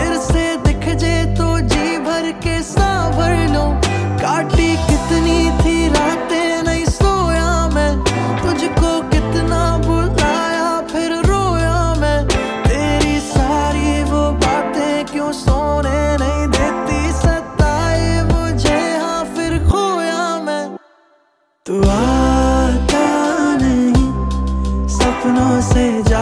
फिर से दिख जे तो जी भर के सांस भर लो। काटी कितनी थी रातें नहीं सोया मैं, तुझको कितना बुलाया फिर रोया मैं। तेरी सारी वो बातें क्यों सोने नहीं देती, सताए मुझे हाँ फिर खोया मैं। तू आता नहीं सपनों से